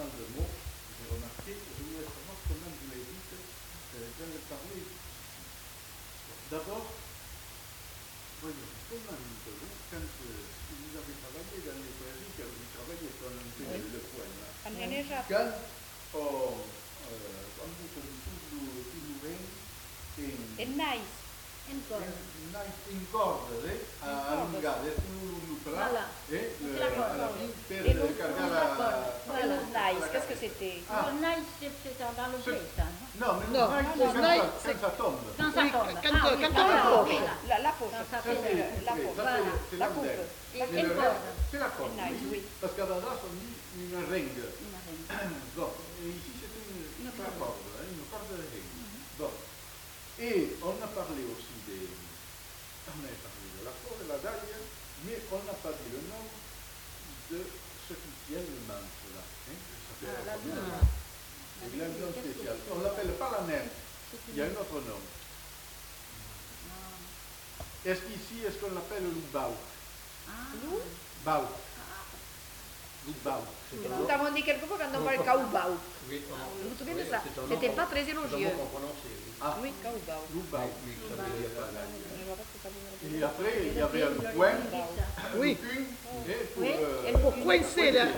mal de mots, j'ai remarqué. Je voulais savoir comment vous les dites dans le parler. D'abord, voyons, comment vous, quand vous avez travaillé dans les prairies, quand vous travaillez dans le coin, là, quand vous il nice. in corda allungate sul plat e alla fine per caricare Le nice, qu'est-ce que c'était? Le nice, c'est dans le blé, ça, non, mais le nice, quand ça tombe. Quand ça tombe. Quand on approche. La poche. Ça, c'est la coupe. C'est la corde, oui. Parce qu'à Valdas, on dit une ringue. Bon, et ici, c'est une corde de ringue. Bon. Et on a parlé aussi on a parlé de la corde, de la daille, mais on n'a pas dit le nom de ce qui tient le manche là. La viande. C'est une viande spéciale. On ne l'appelle pas la nette, il y a un autre nom. Est-ce qu'ici, est-ce qu'on l'appelle le bau? Bau. Nous avons dit quelquefois quand on parle caoubao. Vous vous souvenez de ça? C'était pas très élogieux. Oui, caoubao. Loubao. Et après, il y avait un coin. Oui. Et pour coincer là.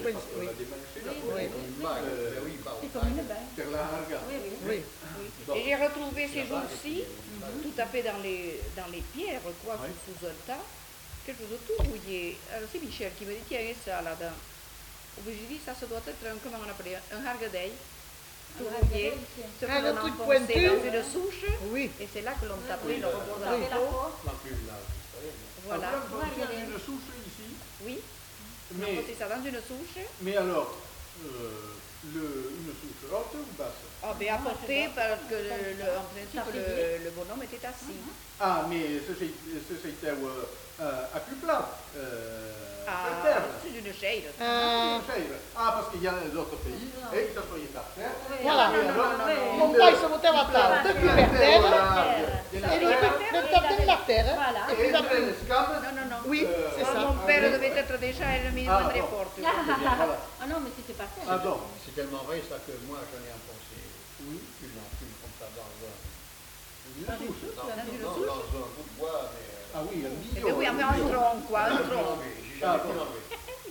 C'est comme une bain. Per la harga. Oui. Et j'ai retrouvé ces jours-ci, tout à fait dans les pierres, quoi, sous un tas, quelque chose de tout rouillé. Alors c'est Michel qui me dit qu'il y a eu ça là-dedans. J'ai dit, ça doit être comment on appelait, un hargadeil, tout rouillé, ce que l'on enfonçait dans une souche, et c'est là que l'on tapait le rebord de la peau. Voilà. Une souche ici. Oui, on enfonçait ça dans une souche. Mais alors, une souche haute ou basse? Ah, bien apporté parce que en principe le bonhomme était assis. Ah, mais c'était à plus plat. C'est une chaise. Parce qu'il y a d'autres pays, et ils s'assoyaient par terre. Voilà. Mon père se mettait à table, depuis par terre, et lui mettait la terre. Voilà. Et puis après, Non. oui, c'est ça. Mon père devait être déjà le minimum très fort. Ah non, mais c'était pas ça. Ah bon. C'est tellement vrai ça que moi j'en ai enfoncé une comme ça dans un bout de bois. Ah oui, un Eh bien oui, mais un tronc, quoi, un tronc. J'ai jamais pu l'enlever.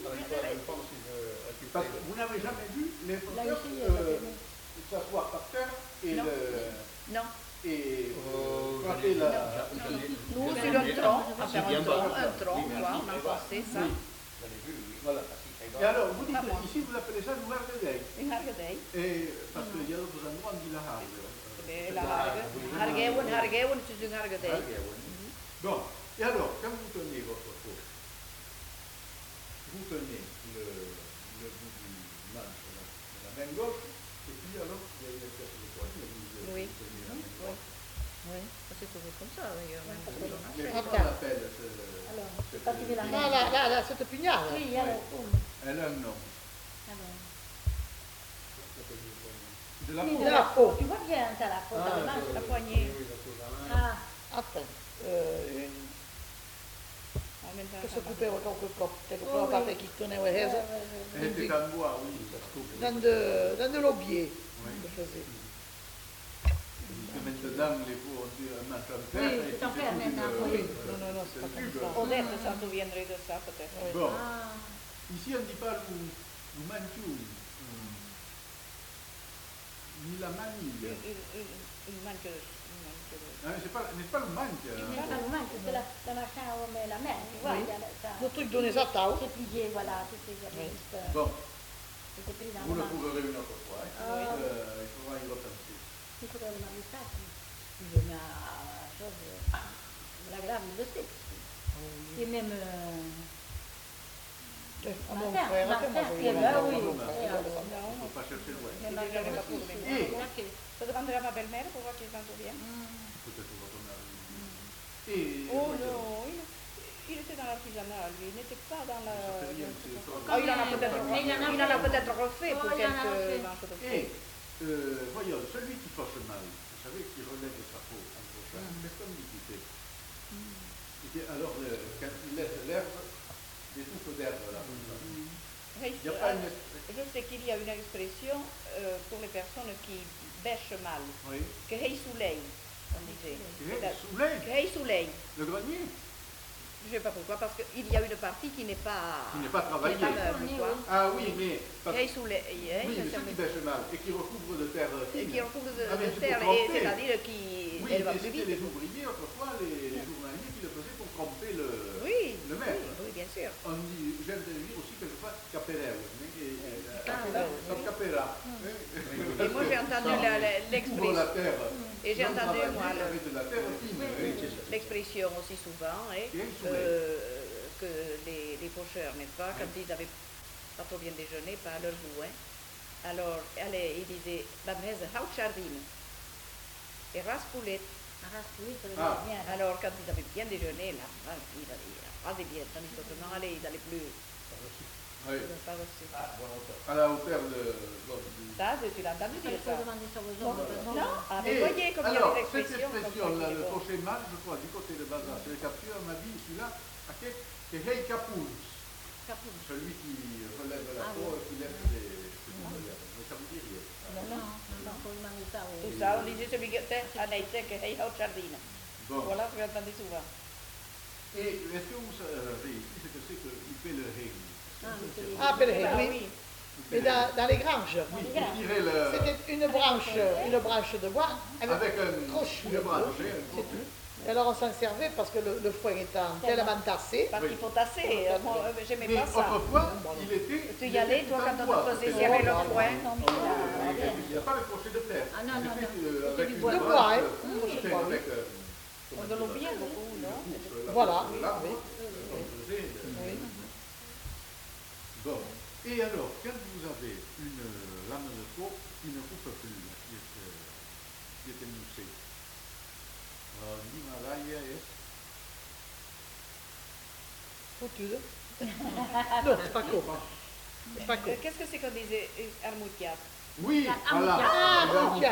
Parce que vous n'avez jamais vu les fauteurs s'asseoir par terre et Non. et frapper la... Nous, sur un tronc, enfin un tronc, quoi, on enfonçait ça. Voilà. Et alors, vous dites, ici vous l'appelez ça le hargadeil. Une hargadeil. Et parce qu'il y a d'autres endroits, on dit la hargue. La hargue. Hargeውን, c'est une hargadeil. Bon, et alors, quand vous tenez votre peau, vous tenez le bout du manche de la main gauche, et puis alors, il y a une espèce de poignée. Oui, c'est toujours comme ça, d'ailleurs. Mais comment on appelle Alors, c'est pas tirer la main. Là, cette pugnale. Oui, alors, Elle a un nom. De la oui, peau. de la peau. Tu vois bien, t'as la peau, t'as le manche. La poignée. Ah, Attends. Che si occupava qualche coppia, che la parte che teneva a casa. Elle était en bois, oui. Dans de l'aubier. Parce que maintenant, les peaux ont un manche en fer. oui, c'est en fer maintenant. Oui, non, c'est pas comme ça. Odette s'en souviendrait de ça, peut-être. Bon, Ah, ici on ne dit pas le manchou, ni la manille. Il manque C'est pas le manche. c'est pas le manche, c'est le machin où on met la main, tu vois. Oui. il y a ça. Le truc donné à table. C'est plié, voilà, c'était juste. Bon, C'était pris dans vous le le manche. trouverez une autre fois. Il faudra y repenser. Il faudrait demander ça. Si je mets la chose, la grave, il le sait. Et même. À mon frère, Martin, moi, eh ben oui. Il ne faut pas chercher loin. Mais Martin aussi, c'est Je demanderai à ma belle-mère pour voir si elle s'en souvient. Peut-être votre mari. Oh non, il était dans l'artisanat, lui, il n'était pas dans la... Ça fait rien, c'est ça. Oh, il en a peut-être refait pour il en a quelques refait. manches de peau. Et, voyons, celui qui porte mal, vous savez, qui relève sa peau en prochain, qu'est-ce qu'on dit qu'il fait? Alors, quand il laisse l'herbe, des touffes d'herbe là, comme ça. Oui, Il n'y a pas une... je sais qu'il y a une expression pour les personnes qui bêchent mal, Oui. que hey soleil, on disait. Soleil. Que hey soleil. Le grenier. Je ne sais pas pourquoi, parce qu'il y a une partie qui n'est pas... Qui n'est pas travaillée. Qui n'est pas meuble, quoi. Ah oui, mais... Hey soleil, Oui, mais ceux qui bêchent mal et qui recouvrent de terre et fine. qui recouvre de, Ah, mais de tu terre, peux et tremper. c'est-à-dire qui Oui, elle va mais plus c'était vite. les ouvriers autrefois, les journaliers qui le faisaient pour tremper le Oui, maître. oui, bien sûr. On dit, j'aime dire aussi quelquefois caperelle. oui. Capera. Et moi j'ai entendu l'expression. La terre. Et j'ai entendu, moi, avec de la terre fine. l'expression aussi souvent, Qui est soleil. que les faucheurs, n'est-ce pas, quand ils avaient pas trop bien déjeuné, pas à leur goût, hein, alors ils disaient, la messe, haut jardine, et raspoulet. ça veut dire bien. Alors quand ils avaient bien déjeuné, là, ils rasaient bien, tandis qu'autrement, ils n'allaient plus. Oui. Pas reçu. À la hauteur de... Ça, tu l'as entendu Il dire faut ça? demander ça aux Non, hommes. ah, mais Et voyez comme il y a alors, des cette expressions. expression-là, le fauché mal, je crois, du côté de Bazar, c'est le capture, m'a dit, celui-là, c'est Hei Kapouls. Celui qui relève la peau et qui laisse les... Mais ça vous dit rien. Non, faut demander ça aux Tout ça, on disait celui qui était à Naïtek, Hei Haut Jardine. Bon. Voilà, je l'entendais souvent. Et est-ce que vous savez ici ce que c'est qu'il fait le règne? Ah, pèlerin, Ah, oui. Mais dans les granges. Oui, il tirait le... C'était une branche de bois Avec un crochet. une branche, un C'est crochet. tout. Et alors on s'en servait parce que le foin étant tellement tassé. Parce qu'il faut tasser, moi j'aimais Mais pas ça. autrefois, il était... Tu y allais, toi, quand on te faisait c'était serrer le le bois. foin. Il n'y a pas le crochet de terre. Ah, non, non, C'était non. avec Du une bois. De branche, bois, hein. crochet De bois, oui. avec... On de l'eau bien beaucoup, non? Voilà. L'arbre, Oui. on faisait... Oui. Bon. Et alors, quand vous avez une lame de peau qui ne coupe plus, qui est émoussée, l'Himalaya est... Foutu. Non, c'est pas court. C'est pas court. Qu'est-ce que c'est qu'on disait armoutiat? Oui, Ah, voilà. Armoutiat.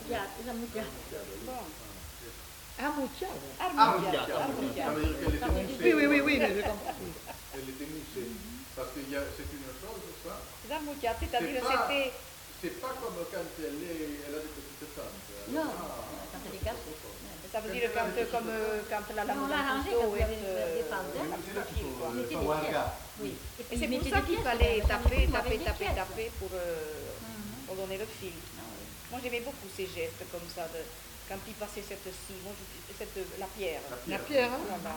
Bon. Amoutiade. Armoutiat. Ça Armoutiat. veut dire qu'elle est émoussée. Oui, mais je comprends. Elle est émoussée. Parce que c'est une chose, ça. Armoutiat, c'est-à-dire C'est pas- c'était... C'est pas comme quand elle a des petites tantes. Non, quand elle est cassée. Ça veut dire quand la lame On d'un l'a arrangé couteau quand vous avez est... des pentes. Oui, c'est là qu'il faut Mettez le des savoir. Oui. Et c'est pour ça qu'il fallait taper pour donner le fil. Moi j'aimais beaucoup ces gestes comme ça, quand il passait cette scie, la pierre. La pierre, hein. Voilà.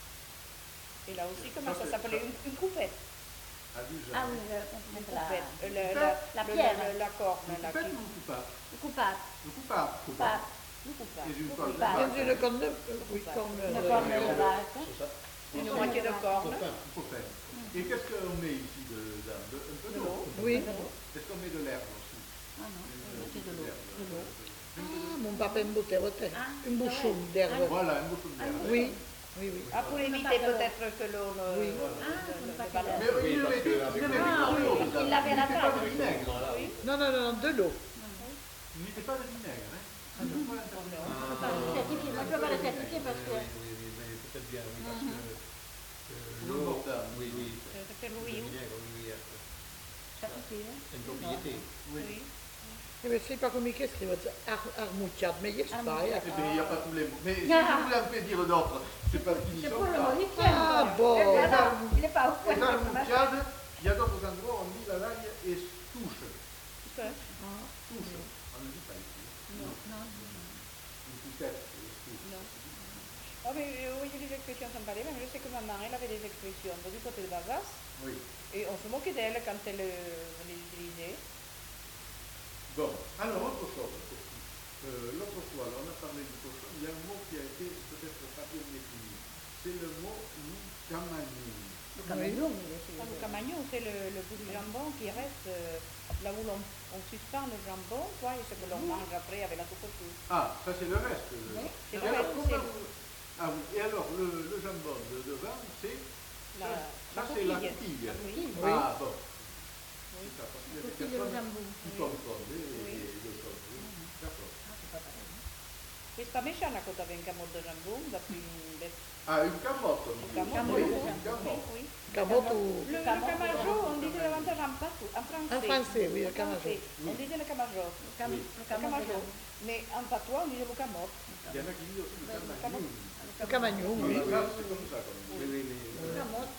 Et là aussi, comment ça s'appelait? Une coupette. Ah oui, Ah oui, Une la coupette. la pierre. La corne. Le Là, coupette qui... ou le coupable? coupable. Le coupable. Coupable. Une coupette. C'est une Le corne. coupable. Dans une corne de... Oui, corne Une de... corne de vache. Une moitié de corne. Coupette. Et qu'est-ce qu'on met ici dedans? Un peu d'eau. Oui. Est-ce qu'on met de l'herbe aussi? Ah non, c'est de l'eau. De l'eau. Ah, mon papa aime beaucoup une bouchon Ah, d'herbe. Voilà, un bouchon d'herbe. Oui, oui, oui. Ah, pour éviter peut-être que l'on ne... Oui. ne pas balance. Mais oui, il mettait Il l'avait la pas de table. vinaigre. Non, de l'eau. Il n'était pas de vinaigre. Hein. On ne peut pas le certifier. On ne peut pas le certifier parce que... peut-être bien, oui, parce que L'eau mortelle. oui, C'était le Louis. vinaigre, oui, Certifié, hein? une propriété. Oui. Mais c'est pas comme il écrit, armoutiade, mais il y a pas. Eh bien, il n'y a pas tous les mots. Mais si vous voulez en faire dire d'autres, c'est parce qu'ils n'y C'est sont pour le pas. modifier. Ah bon. Il n'est pas au Et point. dans le mouchade, il y a d'autres endroits où on dit la laille est touche. Tout ça. Touche. On ne dit pas ici. Non. Une poussette. touche. Non. Oh, mais oui, j'ai des expressions sans parler, mais je sais que maman, elle avait des expressions du côté de Bazas, Oui. et on se moquait d'elle quand elle les utilisait. Bon, alors autre chose aussi. L'autre fois, là, on a parlé du cochon, il y a un mot qui a été peut-être pas bien défini. C'est le mot camagnon. Le camagnon, il est Le camagnon, c'est le bout du jambon qui reste là où on suspend le jambon, quoi, et ce que l'on mange après avec la soupe au chou. Ah, ça c'est le reste. C'est Et le alors, reste, comment c'est- vous- Ah oui, et alors le jambon de devant, c'est ça c'est la coquille. Oui. Ah bon. Oui. C'est ça, parce qu'il y a des coquille de personnes jambon. qui Oui. confondent Oui. les deux choses. Oui. D'accord. Ah, c'est pas pareil. Questa pas méchant là quand tu avais une camotte de jambon, d'après une bête. Ah, une camotte, on dit. Camotte, Oui, oui. une camotte. Oui. Camotte ou... Le camajo, on disait davantage en français. En français, oui, le camajo. On disait le camajo. Le camajo. Mais en patois, on disait le camotte. Il y en a qui disent aussi le camagnon. Le camagnon, oui. Là, c'est comme ça qu'on dit. Le camotte.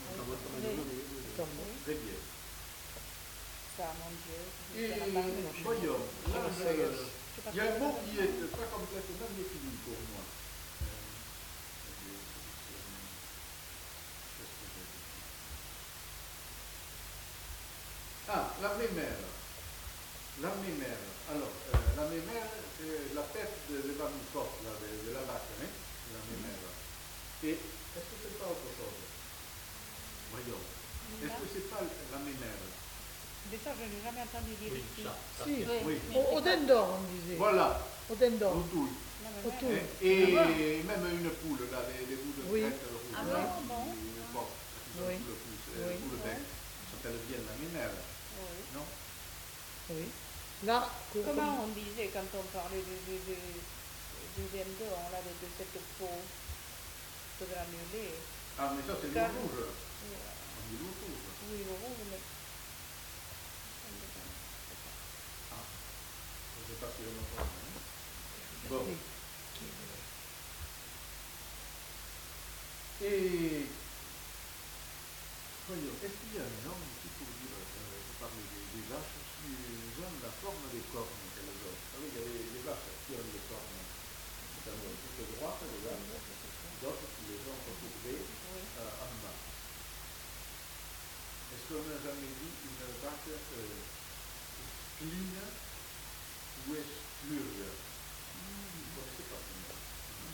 Très bien. Ça, mon Dieu. Et voyons, là, il y a un mot qui est pas complètement défini pour moi. Ah, la mémère. La mémère. Alors, la mémère, c'est la tête de l'évanocote, de la vache, hein, la mémère. Et est-ce que c'est pas autre chose? Voyons. Est-ce que c'est pas la mémère? Mais ça, je n'ai jamais entendu dire ici. Si, Oui. au dindon, on disait. Voilà, Au dindon. au touille. Au tout. Et même une poule, là, les bouts de Oui. crête rouge. Ah là. bon, Bon, Oui. les poules bec, ça s'appelle bien la mémère, Oui. non? Oui. Là, Comment on disait quand on parlait du dindon, là, de cette peau de granulée? Ah, mais ça, c'est le Car- rouge. On dit le rouge. Oui, le rouge, mais... Je ne sais pas si on en parle. Hein? Bon. Et voyons, est-ce qu'il y a un nom ici pour dire, parler des vaches, ils ont la forme des cornes qu'elles ont. Vous savez, il y a les vaches qui ont des cornes toutes droites, les vaches, d'autres qui les ont recouvrées en bas. Est-ce qu'on a jamais dit une vache spline ou esplure? Vous ne connaissez pas ce mot?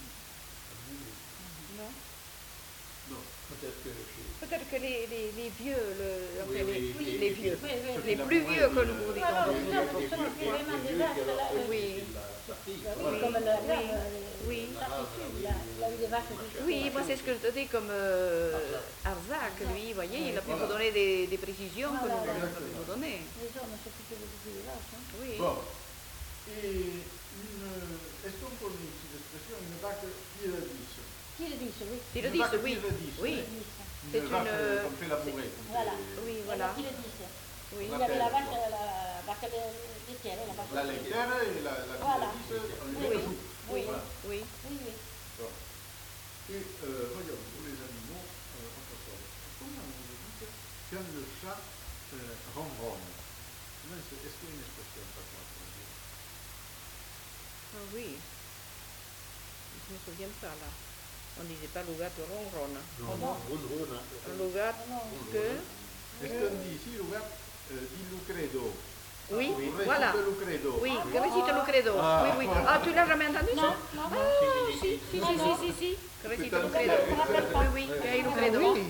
Non. Non. Peut-être que les vieux, Oui, les vieux, Oui, oui, les plus vieux que nous vous Alors, disons. ça, pour ceux qui vraiment des vaches, là, Oui. comme la Oui. il a eu des vaches aussi. Oui, moi c'est ce que je te dis comme Arzac, lui, vous voyez, il a pu vous donner des précisions que nous avons pu vous donner. Les hommes s'occupaient beaucoup des vaches. Hein. Oui. Bon. Et est-ce qu'on connaît ici l'expression une vache tire-dix? Qui le dit, oui. Ils le Une disent, vache oui. tire-dix, Oui. Une C'est vache une, qu'on fait labourer. Voilà. Oui, voilà. Qui le dit, Oui. il avait la vache laitière, la vache La laitière et la Voilà. tire-dix, on Oui. les joue. Oui. Voilà. Oui. Oui, oui. Bon. Et voyons, pour les animaux, autre chose. Comment vous dites quand le chat ronronne? Est-ce qu'il y a une expression patois pour le dire? Ah oui. Je ne me souviens pas là. On ne disait pas le gâteau ronronne. Le gâteau que... Est-ce qu'on dit ici le gars dit le credo? Oui, Recite voilà. le credo. Oui, que récite le credo. Ah. Oui, oui. Ah, tu l'as jamais entendu ça? Non, Ah, si. Que récite le credo. Oui, que est le credo. oui.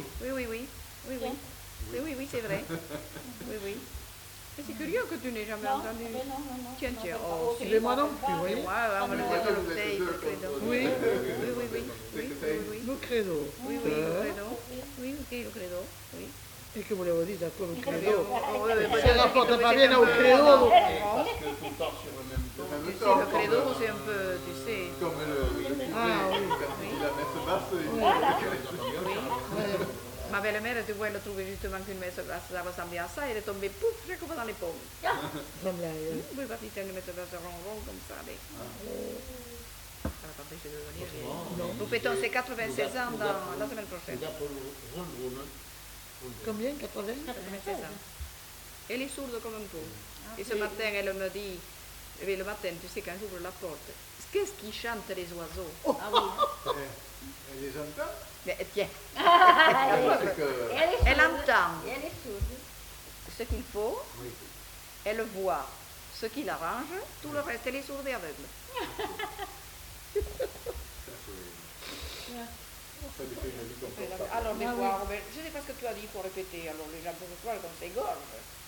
Oui, c'est vrai. Oui. Mais c'est curieux que tu n'aies jamais entendu. non. Tiens. Oh, Mais moi non plus, oui. Moi, on me le dit dans l'orteil, le credo. Oui. Oui. Le credo. Oui, le credo. Oui, ok, le credo. Oui. E che volevo dire a quello Oui, credo? oui, Se rapporta pas bien au credo. Parce que tout le temps sur le même Le ton. même Tu sais, temps, le credo, c'est un peu, tu sais. comme le curé, Ah, oui. quand il dit la messe basse, il Ma belle-mère, tu vois, elle a trouvé justement qu'une messe basse, ça ressemblait à ça, elle est tombée, pouf, chaque fois dans les pommes. Semblai. Oui, parce que une messe basse rond comme ça, mais... Ça va t'empêcher de venir. Nous fêtons ses 96 ans dans la semaine prochaine. Combien? 80? 96 ans. Elle est sourde comme un pot. Et ce matin, elle me dit, et le matin, tu sais, quand j'ouvre la porte, qu'est-ce qui chantent les oiseaux? Ah oui. Elle les entend. Mais, tiens, C'est que... elle entend Et elle est sourde. ce qu'il faut, elle voit ce qui l'arrange, tout le reste, elle est sourde et aveugle. Ça lui fait une vie confortable. Alors, les voir, je ne sais pas ce que tu as dit, il faut répéter. Alors, les gens peuvent croire qu'on s'égorge.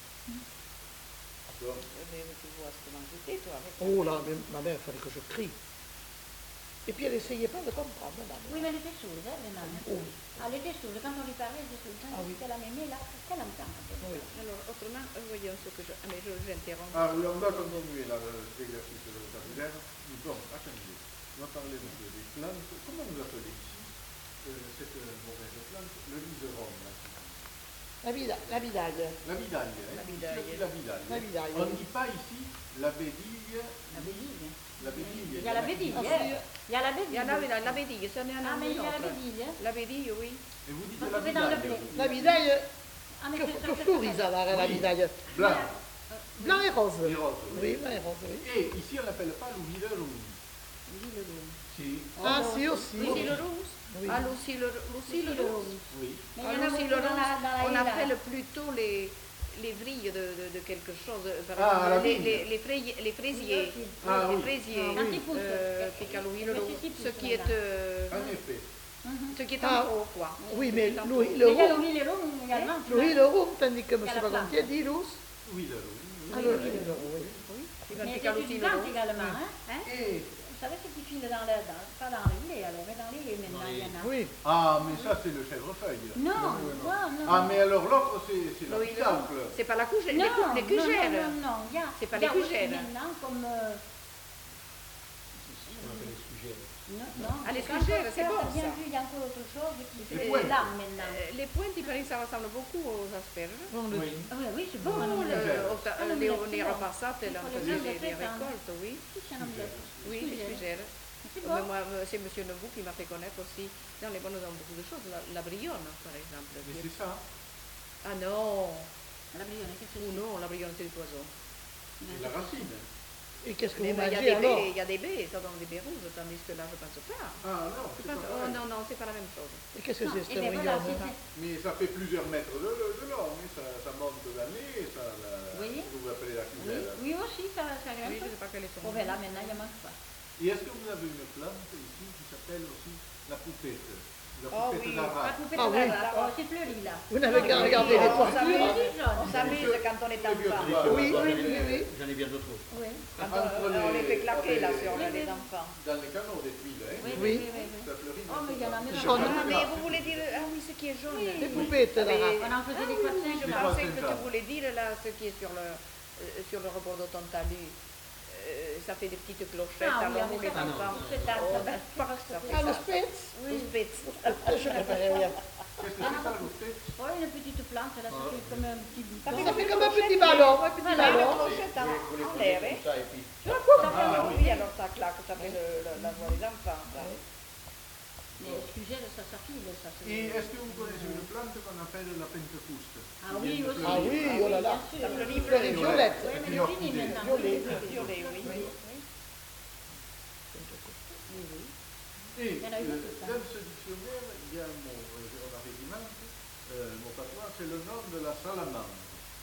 Donc, Mais tu vois comment j'étais, toi. Avec Oh là, mais ma mère, il fallait que je crie. Et puis elle essayait pas de comprendre, ma mère. Oui, mais elle était sourde, hein, les mamans. Oh. Elle était sourde. Quand on lui parlait, elle était sourde. Ah oui. Qu'elle a mémé, là, qu'elle entend. Oui. Alors, autrement, voyons ce que je... Mais j'interromps. ah oui, on va continuer l'exercice de vocabulaire. Bon, attendez. On va parler un peu des plantes. Comment vous appelez ici cette mauvaise plante? Le liseron, là. La bidaille. La bidaille, hein? La bidaille. Ici, la bidaille. La bidaille, On oui. ne dit pas ici la bédille. La bédille. La bédille. Il y a la bédille. Ah, Il y a la bédille. Il y a la bédille, ça n'est Ah, un mais il y a la autre. bédille. La bédille, oui. Et vous dites On la trouve dans le bidaille. blé. vous La dites. bidaille, Ah, mais que c'est ça, fleurit ça, la Oui. bidaille. Blanc. Blanc et rose. Et rose, Oui, blanc et rose, oui. Et ici, on l'appelle pas l'huilerum. Si. Ah, si, aussi. Lucie le rouge. Oui. Ah, Lucie le rouge. Oui. Mais Ah, il y en a Lucie beaucoup le dans rouge, la on île, là. appelle plutôt les vrilles de quelque chose. Par Ah, la exemple, vigne. les fraisiers. Ah, Les oui. fraisiers. L'antipousse. Picalouille, Le le rouge. Mississippi, Ce qui est, En effet. ce qui est Ah. en gros, quoi. Oui, mais Mais il y a le l'huile huile et l'eau également. le rhum, tandis que M. Il y a la plante. Bagontier dit l'ous. Huilerum. Ah, le rhum, oui. Il va Mais piquer c'est aussi une le plante rouge. également, hein. Et. Vous savez ce qui file dans le, pas dans le lait, alors, mais dans les laits maintenant, il y en a. Oui. Ah, mais ça, c'est le chèvrefeuille. Non, non. Ah, mais alors l'autre, c'est la Oui, pistacle. c'est pas la cougère, Non, les cugères. non, il y a. C'est pas il y a les aussi cugères. maintenant comme. On appelle les sujets. Non, Ah, les quand cugères, on c'est bon, bien ça. vu, il y a encore autre chose qui Les fait pointes. là maintenant. Les pointes, il paraît que ça ressemble beaucoup aux asperges. On le Oui. dit. Ah oui, c'est bon. Oh, on le- les repassate, là, on faisait les récoltes, oui. Oui, les cugères. C'est Mais bon. moi, c'est M. Nebou qui m'a fait connaître aussi, dans les bonnes dans beaucoup de choses, la brionne, par exemple. Mais c'est ça. Ah non, La brionne, qu'est-ce que ou non, la brionne, c'est du poison. C'est la racine. Et qu'est-ce que Mais vous il y a mangez des alors? baies, il y a des baies, ça donne des baies rouges, tandis que là, je pense pas. Ah non, Je c'est pense- pas oh pareil. non, non, c'est pas la même chose. Et qu'est-ce que c'est, Et cette bien voilà, brionne? Mais ça fait plusieurs mètres de long, hein. Ça monte d'année, ça, Oui. vous appelez la Oui, cugère. oui aussi, ça Oui, je grimpe. ne sais pas quelles sont. Oh, ben là, maintenant, il n'y en manque pas. Et est-ce que vous avez une plante ici qui s'appelle aussi la poupette? La Oh poupette oui, La d'Arras. poupée Ah de oui. la oh, c'est fleuri, là. Vous n'avez qu'à regarder les on tortues. on s'amuse quand on est enfant. Oui, oui, oui, oui. J'en ai bien d'autres. Oui. Quand on les fait claquer là sur les enfants. Dans les canaux des tuiles, hein. Oui. Ça fleurit. Oh, mais il y en a même Jaune. Ah, mais vous voulez dire, ah oui, ce qui est jaune. Les poupettes d'Arras. On en faisait des Je poissons. Les pensais poissons, que ça. tu voulais dire là, ce qui est sur le rebord de ton talus. Ça fait des petites clochettes, Ah oui, alors avec vous les ça, enfants. c'est ça. Oh, pas que ça fait Ah, le ça. spitz. Au spitz. Je préférais rien. Qu'est-ce que c'est ça, la poupette? Oui, une petite plante, là, ça fait comme un petit Ça bouton. Ça fait comme un petit ballon, un petit Voilà, ballon. une clochette en l'air, hein. Ça, et puis. Ah, oui. Oui, alors ça claque, ça fait la voix des enfants. ça. Mais excusez, ça s'affile, ça. Et est-ce que vous connaissez une plante qu'on appelle la pentecouste? Ah oui, aussi. Ah oui, oh là là. bien sûr. Ça fleurit, Fleur et violette. Oui, mais Plusieurs c'est fini coudées. maintenant. Violet. Violet, oui. Et Il y en a une autre, ça. dans ce dictionnaire, il y a un mot, on avait dit mon patois, c'est le nom de la salamandre.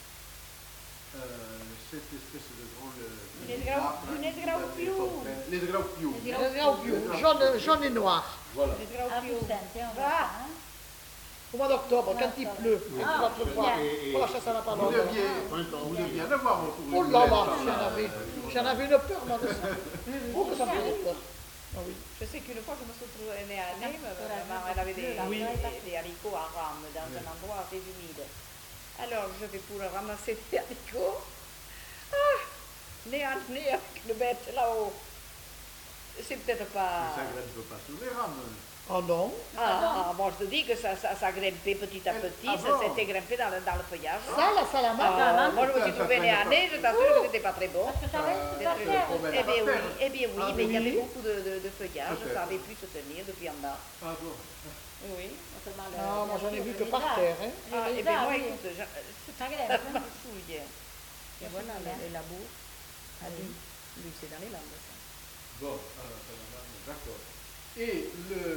Cette espèce de drôle Les Les graupious. Les graupious. Les Le graupiou, jaune et noir. Voilà. Les Ah, graupious. putain, tiens, on va Va. ça, hein. Au mois d'octobre, quand il pleut, et qu'il va pleuvoir. Pour la chasse à la Vous palombe. deviez en avoir autour de Oh vous, là les là, femmes. j'en avais une peur, moi, de ça. Oh, que ça me faisait peur. Ah oui. Je sais qu'une fois, je me suis trouvée née à Nîmes, ma maman, elle avait des haricots à rame dans un endroit assez humide. Alors, je vais pour ramasser des haricots. Ah, nez à nez avec le bête là-haut. C'est peut-être Mais pas... ça grimpe pas sous les rames. Oh non. Bon, je te dis que ça grimpait petit à petit, Ah ça bon? s'était grimpé dans le feuillage. Ça, la salamandre. Ah, moi, je me suis trouvée nez à nez, je t'assure que c'était pas très bon. Parce que ça reste C'était par très terre. bon. Eh bien oui, Ah, mais il y oui. avait beaucoup de feuillage, Peut-être. ça avait pu se tenir depuis en bas. Ah bon. Oui. Non, moi j'en ai vu que par terre. Hein. Ah, Les eh bien moi, lézards, oui. écoute, Ça grimpe. ça m'a souillé. Et voilà, le labour. Ah oui, lui, c'est dans les Landes, ça. Bon, alors, salamandre, d'accord. Et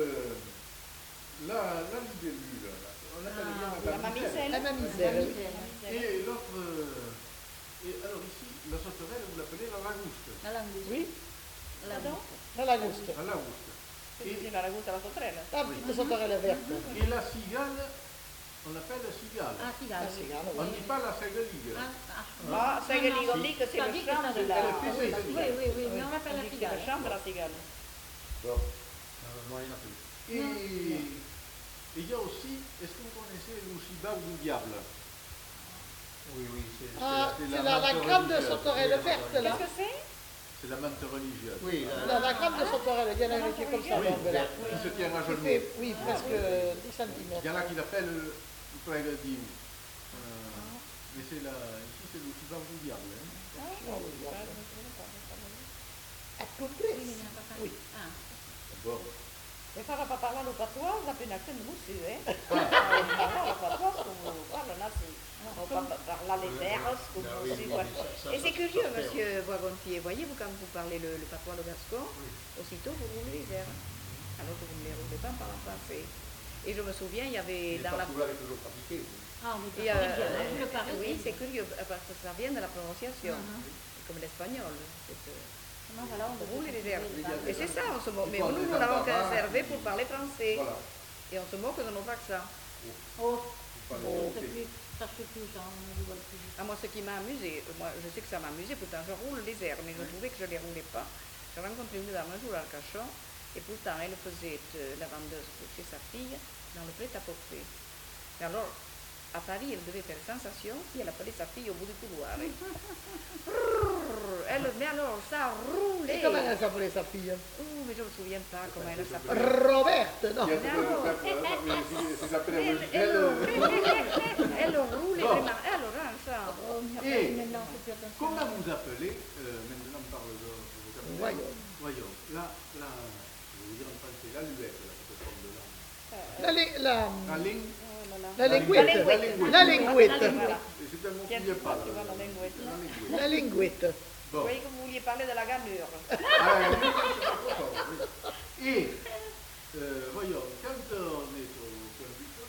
la libellule, là, on appelle bien La mamicelle. La mamicelle. Et l'autre, et alors ici, la sauterelle, vous l'appelez la langouste. La langouste. Oui, La langouste. la langouste. La langouste. C'est la ragoutte à la sauterelle. La petite sauterelle verte. Et la cigale, on l'appelle la cigale. Ah, cigale. La cigale, On oui. ne dit pas la sagaligue. Ah, ça y est, on dit que c'est le chant de la... Oui, Oui, mais on l'appelle On la dit que c'est cigale. le chant de la cigale. Bon. Moi, il n'y en a plus. Et il y a aussi, est-ce que vous connaissez l'ouchiba ou le diable? Oui, oui, c'est. Ah, c'est c'est la la menthe grappe de religieuse. sauterelle verte, là. Qu'est-ce que c'est? c'est la menthe religieuse. Oui, La crème de sauterelle, il y en a une qui est comme ça. Oui, donc, là. qui se tient à Qui genoux. fait, oui, presque 10 cm. Il y en a qui l'appellent le Prégadiou. Mais c'est là, ici c'est le Chivan du diable. À complet. Oui. Bon. E fara pa parla lo patois, appena che non si, parla lo patois, come parla nasi. On parla les vers, comme aussi. Et c'est curieux, monsieur Boisgontier. Voyez-vous, quand vous parlez le patois le gascon, aussitôt vous roulez les airs. Alors que vous ne les roulez pas par la passé. Et je me souviens, il y avait dans la... est toujours pratiqué. Ah, on Et, est oui, c'est curieux, parce que ça vient de la prononciation, comme l'espagnol. Voilà, on Roule les airs. Voilà. Et c'est ça, on se moque. Mais nous, nous l'avons conservé pour parler français. Voilà. Et on se moque de nos accents. Oh, Pas le ça côté. fait plus, ça, on ne voit plus. Ah, moi, ce qui m'a amusé, moi, je sais que ça m'a amusé, pourtant je roule les airs, mais je trouvais que je ne les roulais pas. J'ai rencontré une dame un jour à Arcachon, et pourtant elle faisait la vendeuse chez sa fille dans le prêt-à-porter. Mais alors, à Paris, elle devait faire sensation si elle appelait sa fille au bout du couloir. Mais alors, ça roulait. Et comment elle s'appelait sa fille? Oh, mais je ne me souviens pas comment elle s'appelait. Roberte, non? Elle roulait vraiment. Alors, ça. Et Maintenant, c'est plus attention. comment vous appelez, maintenant on parle de vocabulaire. Voyons. Voyons. Je vais vous dire en français, la luette, là, cette forme de langue. La La ligne, La linguette. La linguette. c'est un mot qui n'y est pas. Tu vois la linguette. La linguette. La linguette. Vous Bon. voyez que vous vouliez parler de la ganure. Ah, oui, c'est autre chose, oui. Et, voyons, quand on est au conducteur,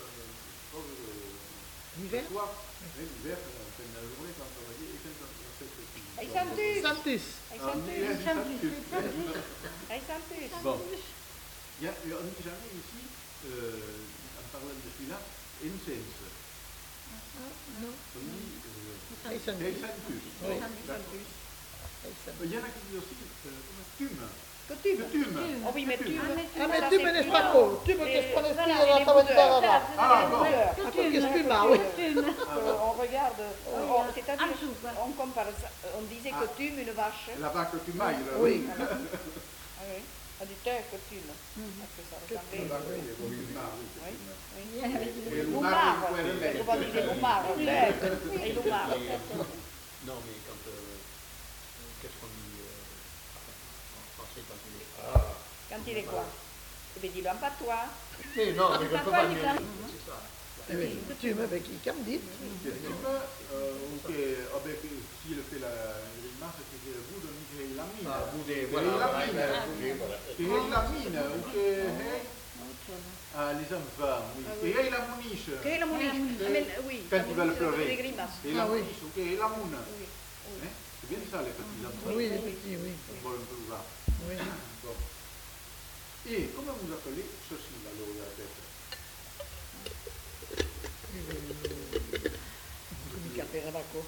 L'hiver? le soir, l'hiver, en fin de journée, quand on va dire, et quand on fait ce Ay santus. Santus. Ay En hiver, santus. c'est ça. Ay santus. Bon. On ne dit jamais ici, en parlant de celui-là, incense. Non. On dit Ay santus. el sanctus. Oui. D'accord. Ay santus. Il y en a qui disent aussi tume. Coutume. Tume. Oh oui, mais tume. Ah, mais tu me laisses pas con. Tu me laisses pas Voilà, l'esprit de la les table de boudeurs. Baraba. Ah, bon. Ah, qu'est-ce que tu m'as, oui. On regarde, c'est-à-dire, En soupe. on compare ça, on disait Ah. coutume, une vache. La vache que tu mailles, là. Oui. Ah oui, on dit terre coutume. Parce que ça La ressemblait. vache, oui, c'est lunar, oui, Oui, effectivement. oui. Et Lumar, il faut le mettre. on va dire lumar, terre et lumar. Non, mais quand. Qu'est-ce qu'on dit en français quand il est. Quand il est quoi? Eh bien, dis-le en patois. Mais non, mais je peux pas dire. Papa, C'est ça. Tu me fais qui, comme dit. S'il fait la grimace, c'est le bout de Michelamine. Ah, vous des. Voilà, Voilà, voilà. Michelamine, ou que. Ah, les enfants, oui. Et la mouniche. Que est la moniche? Oui. Quand ils veulent Les pleurer. grimaces. Et la Ah oui. mouniche, ou que la moune. Oui. Hein? C'est bien ça, les petits enfants. Oui, les petits, oui. On voit un peu là. Oui. Bon. Et comment vous appelez ceci, là, le la tête? Mica Peranaco.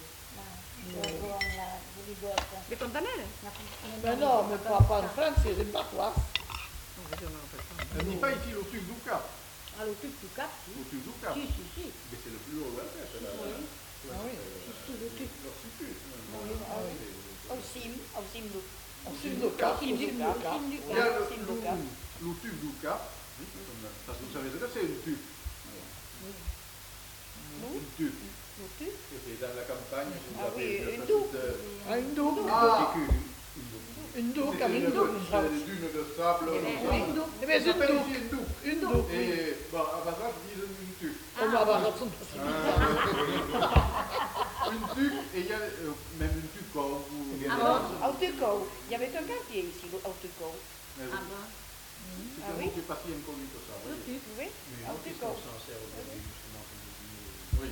Les fontanelles? Mais non, mais pas en français, c'est pas toi. On ne dit pas ici le truc du cap. Ah, le truc du cap, si. Le truc du cap. Si, si, si. Mais c'est le plus haut de la tête, là. Ah oui. Si, le truc. Au cime du. On signe le cap. Cime du cap. Il y a le tube du cap. Parce que vous savez ce que c'est une tube. Une tube. C'est dans la campagne. Ah oui, une double. Ah, une double. Ah, Une double, c'est comme une double. des dunes de sable. Une double. Mais Ça une s'appelle double. ici une double. Une double. Et bon, à Bazar, ils disent une tube. On va avoir son Une tube, et il y a même une tube comme vous. Au Tuco. Il y avait un quartier ici, au Tuco. Mais Ah oui. bon. C'est Ah un oui. mot qui est pas si inconnu que ça. Le voyez. truc. Oui, Mais au qu'est-ce Tuco. qu'on s'en sert aujourd'hui, justement, comme vous dites. Oui.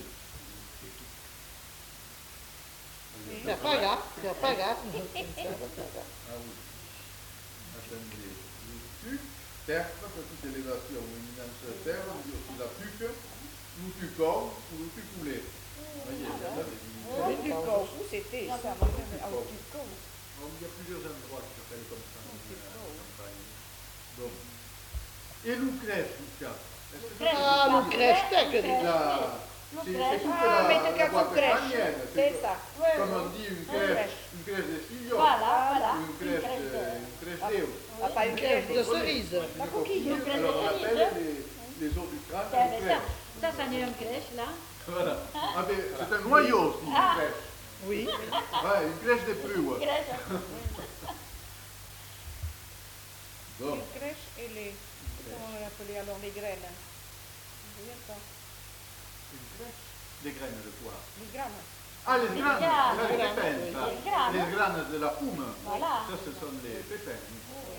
C'est pas grave, c'est pas grave. Ah oui. Attendez. Le tuc, terre, petite élévation ou immense terre, on dit aussi la tuque, le tucon ou le tucoulé. Voyez, ça, Au Tuco, où c'était ça? Au Tuco. il y a plusieurs endroits qui s'appellent comme ça dans la campagne. Donc. Et Lucrèce, Lucas. Ah, Lucrèce, t'es que dit. c'est toute Ah, mais la t'as boîte qu'à crèche. crânienne. C'est ça. Comme on dit, une crèche de fillots. Voilà. Une crèche d'eau. Ah, pas une crèche De cerise. La coquille. Alors on appelle les os du crâne une crèche. Ça n'est une crèche, là. Voilà. Ah, mais c'est un noyau aussi, une crèche. Oui. Ouais, une crèche de prues. Crèche. Bon. Une crèche et les... Comment on l'appelait alors les graines? Je ne sais pas. Une crèche. Des graines de poire. Les graines. Ah, les graines, graines, les pépins, ça. les graines. Les graines de la pomme. Voilà. Ça, ce sont les pépins.